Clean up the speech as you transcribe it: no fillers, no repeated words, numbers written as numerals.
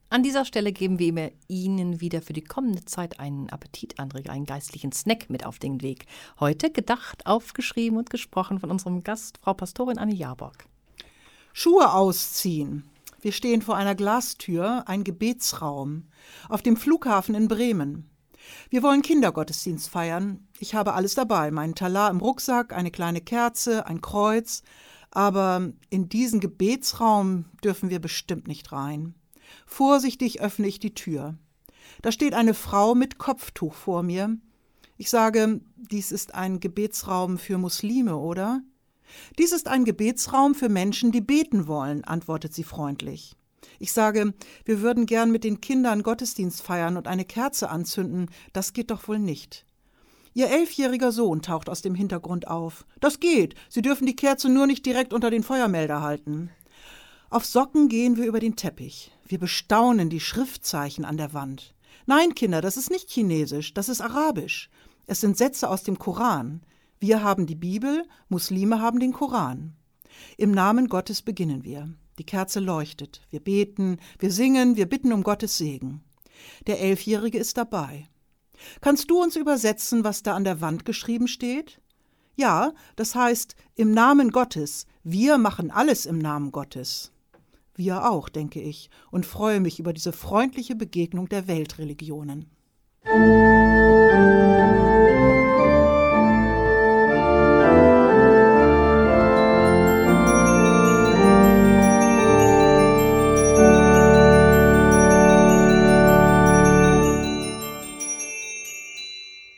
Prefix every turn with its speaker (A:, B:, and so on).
A: An dieser Stelle geben wir Ihnen wieder für die kommende Zeit einen Appetitanreger, einen geistlichen Snack mit auf den Weg. Heute gedacht, aufgeschrieben und gesprochen von unserem Gast, Frau Pastorin Anne Jahrbock.
B: Schuhe ausziehen. Wir stehen vor einer Glastür, ein Gebetsraum, auf dem Flughafen in Bremen. Wir wollen Kindergottesdienst feiern. Ich habe alles dabei, meinen Talar im Rucksack, eine kleine Kerze, ein Kreuz. Aber in diesen Gebetsraum dürfen wir bestimmt nicht rein. Vorsichtig öffne ich die Tür. Da steht eine Frau mit Kopftuch vor mir. Ich sage, dies ist ein Gebetsraum für Muslime, oder? Dies ist ein Gebetsraum für Menschen, die beten wollen, antwortet sie freundlich. Ich sage, wir würden gern mit den Kindern Gottesdienst feiern und eine Kerze anzünden. Das geht doch wohl nicht. Ihr 11-jähriger Sohn taucht aus dem Hintergrund auf. Das geht. Sie dürfen die Kerze nur nicht direkt unter den Feuermelder halten. Auf Socken gehen wir über den Teppich. Wir bestaunen die Schriftzeichen an der Wand. Nein, Kinder, das ist nicht Chinesisch, das ist Arabisch. Es sind Sätze aus dem Koran. Wir haben die Bibel, Muslime haben den Koran. Im Namen Gottes beginnen wir. Die Kerze leuchtet. Wir beten, wir singen, wir bitten um Gottes Segen. Der 11-Jährige ist dabei. Kannst du uns übersetzen, was da an der Wand geschrieben steht? Ja, das heißt, im Namen Gottes. Wir machen alles im Namen Gottes. Wir auch, denke ich, und freue mich über diese freundliche Begegnung der Weltreligionen.